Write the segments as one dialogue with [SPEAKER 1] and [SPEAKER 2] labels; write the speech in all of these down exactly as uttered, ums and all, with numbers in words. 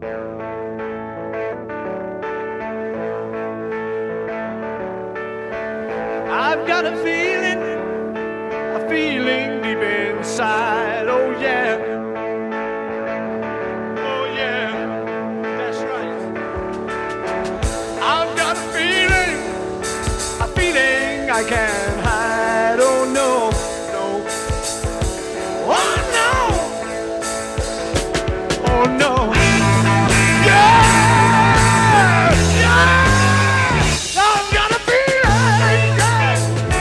[SPEAKER 1] I've got a feeling, a feeling deep inside, oh yeah. Oh yeah, that's right. I've got a feeling, a feeling I can't hide, oh no, no. Oh no, oh no. Yeah, yeah, I've got a feeling, yeah.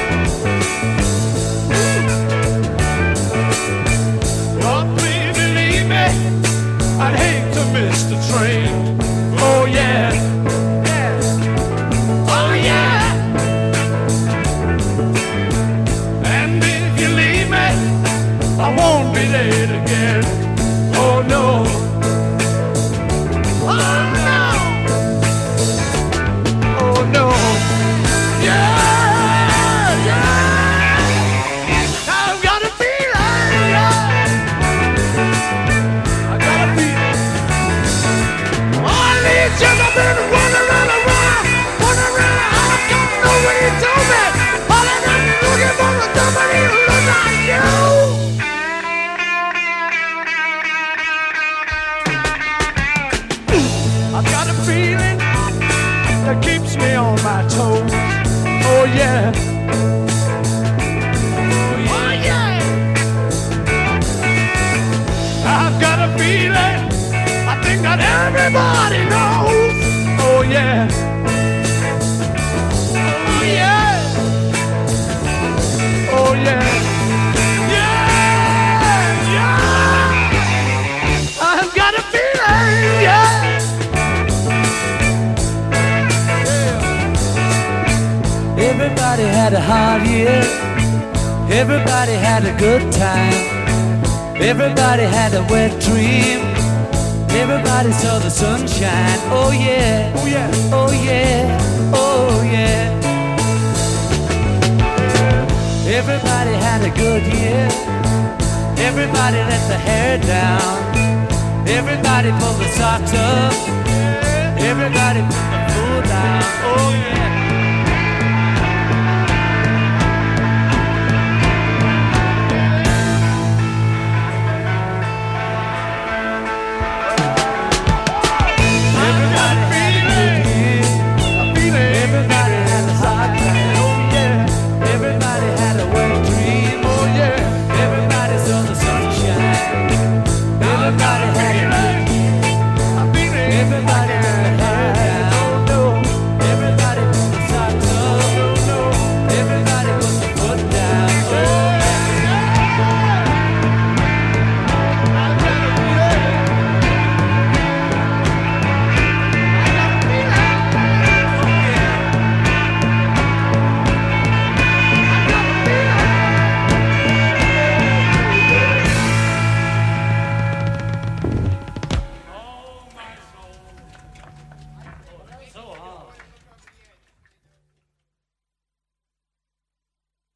[SPEAKER 1] Oh, please believe me, I'd hate to miss the train. Oh yeah, yeah, oh yeah. And if you leave me, I won't be late again. Oh no, oh no, oh no, yeah, yeah. I've got a feeling, yeah. I got a feeling. All these years I've been running around, around, running around. I don't know what you told me. All I'm looking for is somebody who looks like you. I've got a feeling that keeps me on my toes. Oh yeah. Oh yeah. I've got a feeling, I think that everybody knows. Oh yeah. Oh yeah. Oh yeah. Yeah, yeah. I've got a feeling, yeah.
[SPEAKER 2] Everybody had a hard year. Everybody had a good time. Everybody had a wet dream. Everybody saw the sunshine. Oh yeah,
[SPEAKER 1] Oh yeah.
[SPEAKER 2] oh yeah, oh yeah. Everybody had a good year. Everybody let the hair down. Everybody pulled the socks up. Everybody put the foot down. Oh yeah.